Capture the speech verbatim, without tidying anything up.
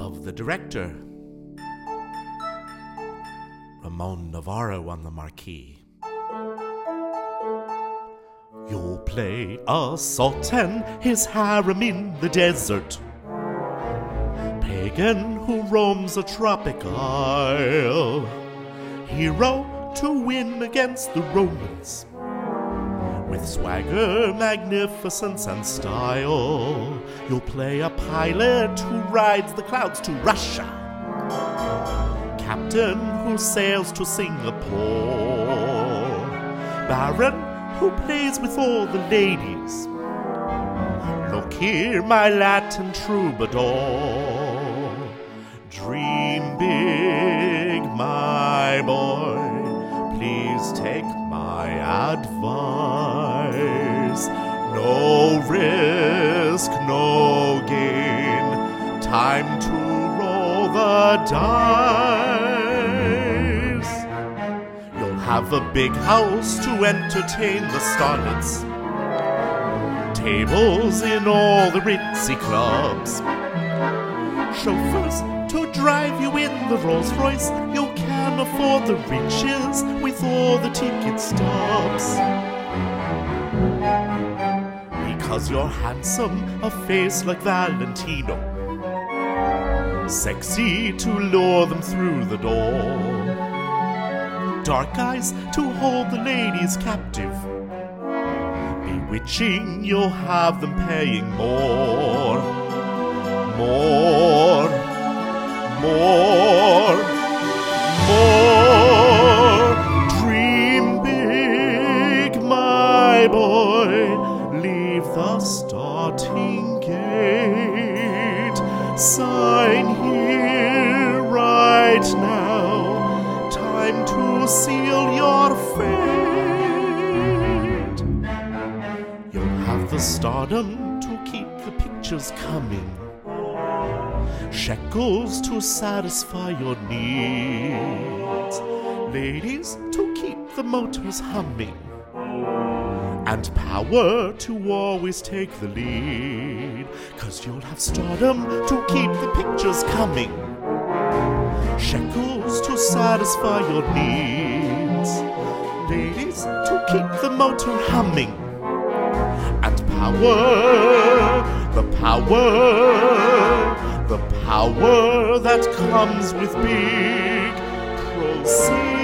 of the director, Ramon Navarro on the marquee. You'll play a sultan, his harem in the desert, pagan who roams a tropic isle, hero to win against the Romans, with swagger, magnificence, and style. You'll play a pilot who rides the clouds to Russia, captain who sails to Singapore, baron who plays with all the ladies. Look here, my Latin troubadour, dream big, my boy, please take my advice. No risk, no gain, time to roll the dice. You'll have a big house to entertain the starlets, tables in all the ritzy clubs, chauffeurs to drive you in the Rolls Royce. You can afford the riches with all the ticket stubs. Because you're handsome, a face like Valentino, sexy to lure them through the door, dark eyes to hold the ladies captive, bewitching, you'll have them paying more, more, more, more. Dream big, my boy, leave the starting gate, sign here right now, time to seal your fate. You'll have the stardom to keep the pictures coming, shekels to satisfy your needs, ladies to keep the motors humming, and power to always take the lead. 'Cause you'll have stardom to keep the pictures coming, shekels to satisfy your needs, ladies to keep the motor humming, and power, the power, the power that comes with big proceeds.